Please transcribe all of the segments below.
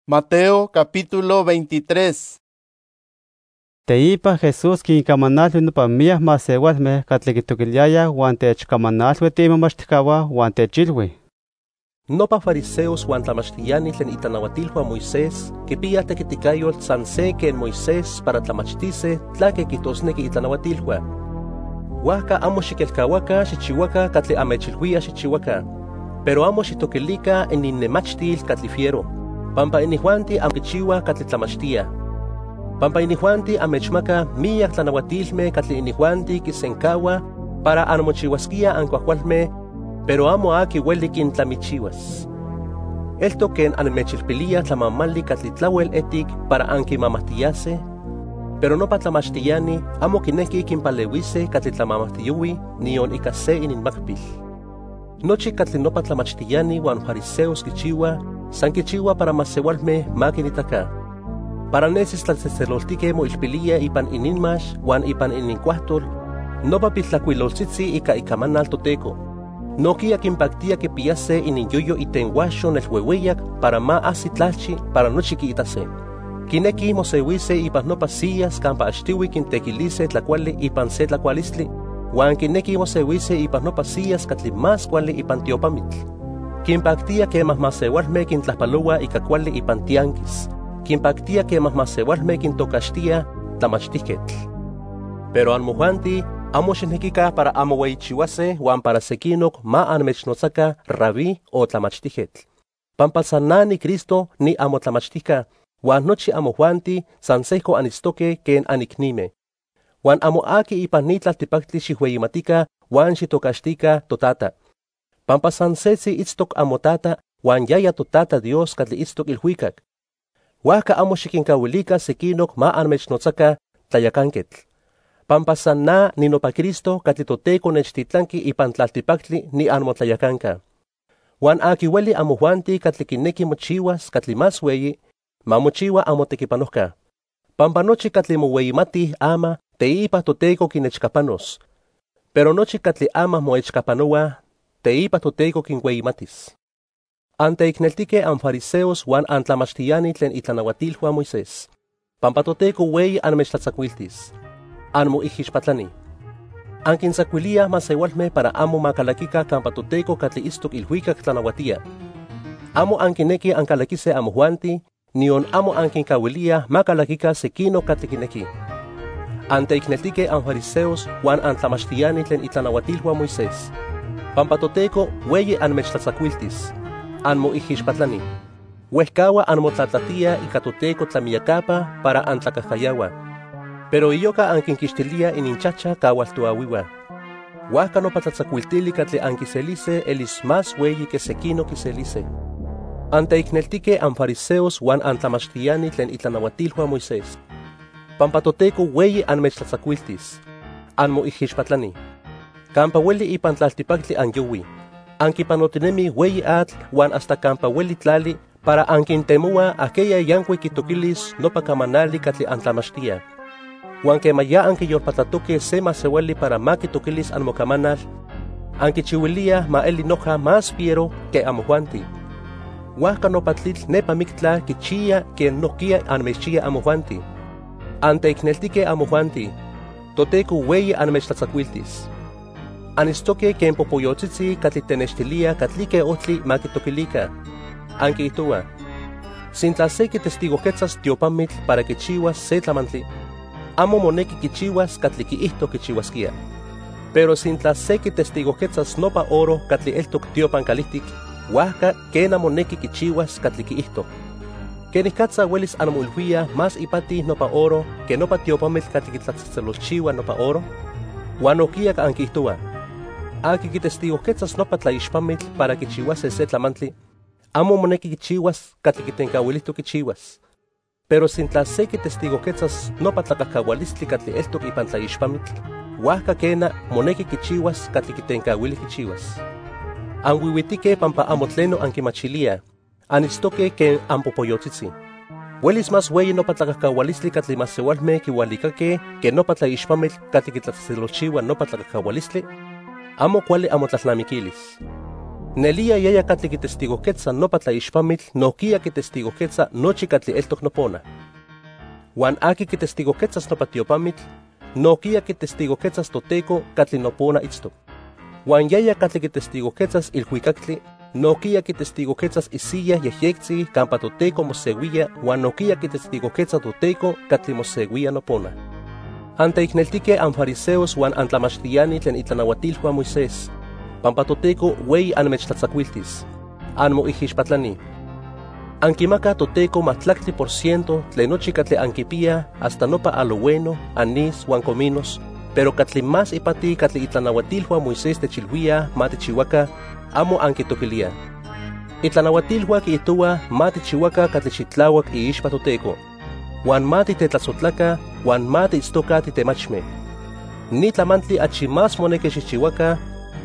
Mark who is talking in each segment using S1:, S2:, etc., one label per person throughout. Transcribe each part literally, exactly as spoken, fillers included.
S1: Mateo capítulo veintitrés.
S2: Teipa Jesús kincamanalhui nopa miaj maseualmeh katli kitokiliayah uan techcamanalhui tiimomachtijkauan uan techilhui:
S3: Nopa fariseos huan tlamachtiani tlen itlanauatilhua Moisés kipia tekitikayotl san se ken Moisés para tlamachtise tlake kijtosneki itlanauatilhua. Huajka amo xikelkauakan xichiuakan katli amechilhuia xichiuakan, pero amo xitokilika ininnnemachtil katli fiero, pampa inijuanti amo kichiua katli tlamachtia. Pampa inijuanti amechmaka miak tlanauatilmeh katli inijuanti kisenkaua para anmochiuaskia ankuajkualmeh, pero amo aki ueli kintlamichiuas. Elto ken anmechilpilia tlamamali katli tlauel etik para ankimamahtiyase, pero nopa tlamachtiani amo kineki kinpaleuise katli tlamamahtiyuwi nion ika se ininmakpil. Nochi katli nopa tlamachtiani huan fariseos kichiua, san kichiua para maseualmeh makinitaka, para nesis tlatzehtzeloltike moilpilia ipan ininmax huan ipan ininkuahtol nopa piltlakuiloltzitzi ika ikamanal Toteko. Nokia kinpaktia kipiyase ininyoyo itenhuaxo nelhuehueyak para ma ahsi tlalchi para nochi kiitase. Kineki moseuise ipan nopa sillas kampa axtiui kintekilise tlakuali ipan se tlakualistli, huan kineki moseuise ipan nopa sillas katli más kuali ipan tiopamitl. Kinpaktia kemah maseualmeh kintlahpaloua ika kuali ipan tianquis. Kinpaktia kemah maseualmeh kintokaxtia tlamachtijketl. Pero anmojuanti amo xinekika para amo ueyichiuase huan para sekinok ma anmechnotzaka rabí o tlamachtijketl. Pampa san na ni Cristo ni amo tlamachtijka, huan nochi amojuanti san sejko anistoke ken aniknimeh. Huan amo aki ipan ni tlaltipaktli xiueyimatika huan xitokaxtika totata. Pampa san setzi itztok amotata huan yaya totata Dios katli itztok ilhuikak. Huajka amo xikinkauilika sekinok ma anmechnotzaka tlayakanketl. Pampa san na ni nopa Cristo katli Toteko nechtitlanki ipan tlaltipaktli ni anmotlayakanka. Huan aki ueli amojuanti katli kineki mochiuas katli más ueyi, ma mochiua amotekipanojka. Pampa nochi katli moueyimatih ama teipa Toteko kinechkapanos, pero nochi katli ama moechkapanoa teipa Toteko kinueyimatis. Anteikneltike anfariseos huan antlamachtiani tlen itlanauatilhua Moisés, pampa Toteko ueyi anmechtlatzakuiltis. Anmoijixpatlani. Ankinsakuilia maseualmeh para amo makalakika kampa Toteko katli istok ilhuikak tlanauatia. Amo ankineki ankalakise amojuanti, nion amo ankinkauilia makalakika sekino katli kineki. Anteikneltike anfariseos huan antlamachtiani tlen itlanauatilhua Moisés, pampa Toteko ueyi anmechtlatzakuiltis. Anmoijixpatlani. Huejkaua anmotlatlatia ika Toteko tlamiyakapa para antlakajkayaua, pero iyoka ankinkixtilia ininchacha kaualtoawiwa. Huajka nopa tlatzakuiltili katli ankiselise elis más ueyi que sekino kiselise. Anteikneltike anfariseos huan antlamachtiani tlen itlanauatilhua Moisés, pampa Toteko ueyi anmechtlatzakuiltis. Anmoijixpatlani. Kampa ueli ipan tlaltipaktli anyuwi, ankipanotinemi ueyi atl huan hasta kampa ueli tlali para ankintemua aquella yankuik kitokilis nopa kamanali katli antlamachtia. Huan kema ya ankiyolpatlatoke se maseuali para ma kitokilis anmokamanal, ankichiuilia ma eli noja más fiero que amojuanti. Huajka nopa tlitl nepa miktla kichia ken nohkia anmechchia amojuanti. Anteikneltike amojuanti, Toteko ueyi anmechtlatzakuiltis. Anistoke ken popoyotzitzi katli tenextilia katlike ohtli ma kitokilika. Ankihtoua: sintla se kitestigojketzas tiopamitl para kichiuas se tlamantli, amo moneki kichiuas katli kiihto kichiuaskia. Pero sintla se kitestigojketzas nopa oro katli eltok tiopan kalihtik, huajka kena moneki kichiuas katli kiihto. Kenikatza uelis anmoilhuia más ipati nopa oro que nopa tiopamitl katli kitlatzetzelolchiua nopa oro. Huan okiak ankihtoua: aki kitestigojketzas nopa tlaixpamitl para kichiuase se tlamantli, amo moneki kichiuas katli kitenkauilihto kichiuas. Pero sintla se kitestigojketzas nopa tlakajkaualistli katli eltok ipan tlaixpamitl, huajka kena moneki kichiuas katli kitenkauili kichiuas. Anwiuitike pampa amo tleno ankimachilia, anistoke ken anpopoyotzitzi. Uelis más ueyi nopa tlakajkaualistli katli maseualmeh kiualikake ke nopa tlaixpamitl katli kitlatzetzelolchiua nopa tlakajkaualistli, amo kuali amo tlalnamikilis. Nelia yaya katli kitestigoquetza nopa tlaixpamitl nokia kitestigoquetza nochi katli eltok nopona. Wan aki kitestigoquetzas nopa tiopamitl, nokia kitestigoquetzas toteco katli nopona itztok. Wan yaya katli kitestigoquetzas ilhuicactli, nokia kitestigoquetzas isiya yejyectzi campa toteco mosewia, wan nokia kitestigoquetza toteco katli mosewia nopona. Ante ikneltique an fariseos wan antlamachtiani tlen itlanahuatilhua Moisés, pampa toteco wei anmechtlatzacuiltis, anmo ihixpatlani. Ankimaka toteco matlactli por ciento tlen nochi katli ankipia hasta nopa alobueno, anís wan cominos, pero katli más ipati katli itlanahuatilhua Moisés techilhuia matichihuaca, amo ankitoquilia. Itlanahuatilhua kiitua matichihuaca katli xitlauac iixpa toteco, wan mati tetlatzotlaca, wan mati itztoca titemachme. Ni tlamantli achi más moneke xichihuaca,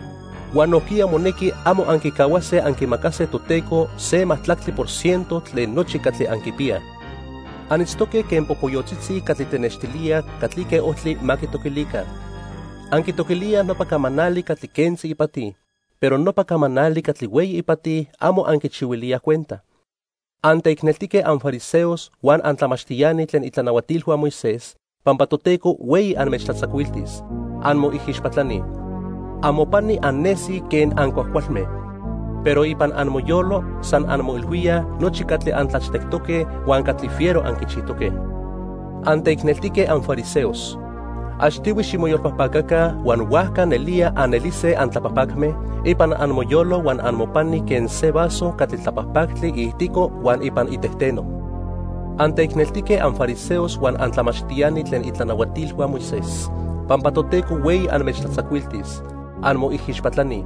S3: wan nokia moneki amo ankikawase ankimacase toteco se matlactli por ciento tlen nochi katli ankipia. Anitztoque ken popoyotzitzi katli tenextilia katli ke ohtli makitoquilica. Ankitoquilia nopa kamanali katli kentzi ipati, pero nopa kamanali katli wei ipati amo ankichiwilia cuenta. Ante ikneltique an fariseos wan antlamachtiani tlen itlanahuatilhua Moisés, pampa toteco wei anmechtlatzacuiltis, anmo ihixpatlani. Amopani annesi ken ancuacualme, pero ipan anmoyolo san anmoilhuia nochi katli antlachtectoque wan katli fiero ankichitoque. Ante ikneltique an fariseos, achtiwi ximoyolpahpacaca wan huahca nelia anelise antlapahpacme, ipan anmoyolo wan anmopani ken se vaso katli tlapahpactli ihtico wan ipan itehteno. Ante ikneltique an fariseos wan antlamachtiani tlen itlanahuatilhua Moisés, pampa toteco wei anmechtlatzacuiltis, anmo ihixpatlani.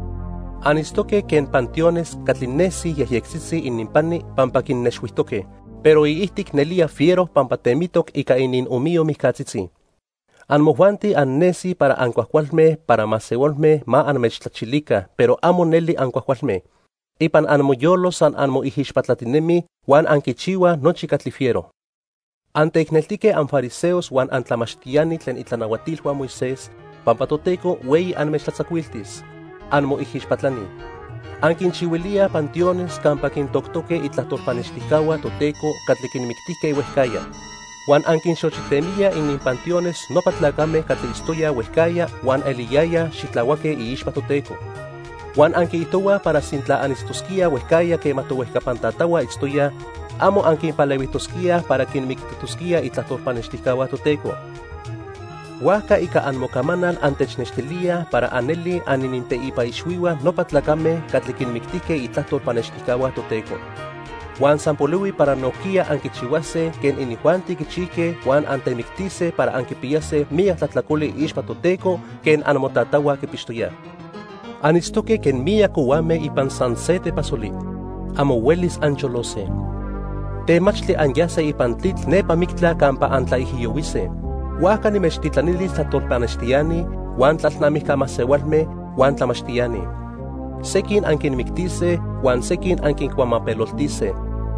S3: Anistoque ken panteones katli nesi yejyexitzi innimpani pampa kinnexuihtoque, pero iihtik nelia fiero pampa temitok ika inin umio mihcatzitzi. Anmohuanti annesi para ancuacualme para masewolme ma anmechtlachilica, pero amo neli ancuacualme. Ipan anmoyolo san anmo ihixpatlatinemi wan ankichiwa nochi katli fiero. Ante ikneltique an fariseos wan antlamachtiani tlen itlanahuatilhua Moisés, pampa toteco wei anmechtlatzacuiltis, anmo ihixpatlani. Ankinchiwilia panteones campa kintoktoque itlahtolpanextihcaua toteco katli kinmictihque iuehcaya. Wan ankinxochitemia inin panteones nopa tlacame katli istoya uehcaya wan eliyaya xitlauaque iixpa toteco. Wan ankiihtoua para sintla anistosquia uehcaya quema touehcapantataua istoya, amo ankinpaleuitosquia para kinmictitosquia itlahtolpanextihcaua toteco. Huaca ika anmocamanal antechnextilia para aneli anininteipaixuiua nopa tlacame katli kinmictihque itlahtolpanextihcaua toteco. Wan sanpoliwi para nokia ankichihuase ken inihuanti kichihque wan antemictise para ankipiyase miak tlatlacoli ixpa toteco ken anmotataua kipixtoya. Anitztoque ken miak uame ipan san se tepasoli, amo welis ancholose. Temachtli anyase ipan tlitl nepa mictla campa antlaihiyowise. Huaca nimechtitlanilis tlatolpanextiani, wan tlalnamihcamasewalme, wan tlamachtiani. Sekin ankinmictise, wan sekin ankincuamapeloltise.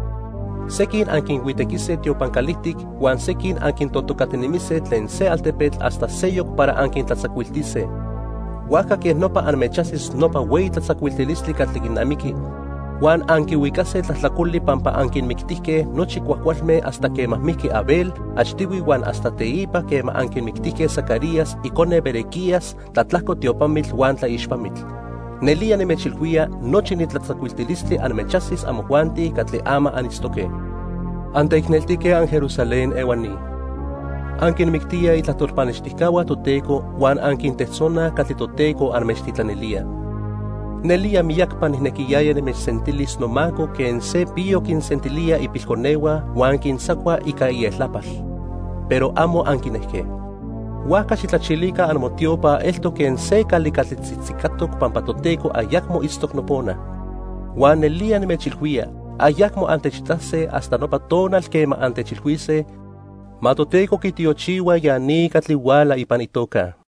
S3: Sekin ankinhuitequise tiopancalihtic, wan sekin ankintotocatinimice tlen se altepetl hasta seyok para ankintlatzacuiltise. Huaca ken nopa anmechasis nopa wei tlatzacuiltilistli katli kinamiki. Wan ankihuicase tlatlacoli pampa ankinmictihque nochi cuacualme hasta quemahmihque Abel, achtiwi wan hasta teipa quema ankinmictihque Zacarías icone Berequías tlatlahco tiopamitl wan tlaixpamitl. Nelia nimechilhuia nochi nitlatzacuiltilistli anmechasis amohuanti katli ama anitztoque. Ante ikneltique an Jerusalén ewani. Ankinmictia itlahtolpanextihcaua toteco wan ankintetzona katli toteco anmechtitlanelia. Nelia miyakpan ihnequiyaya nimechsentilis nomaco ken se pío kinsentilia ipilconeua wan kinsacua ika ietlapal, pero amo ankinehque. Huaca xitlachilica anmotiopa elto ken se calicatlitzitzicatok pampa toteco ayacmo istok nopona. Wan nelia nimechilhuia, ayacmo antechitase hasta nopa tonal quema antechilhuise, ma toteco kitiochiwa yani katliwala ipan itoca.